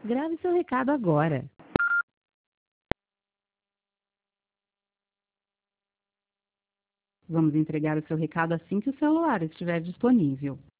Grave seu recado agora. Vamos entregar o seu recado assim que o celular estiver disponível.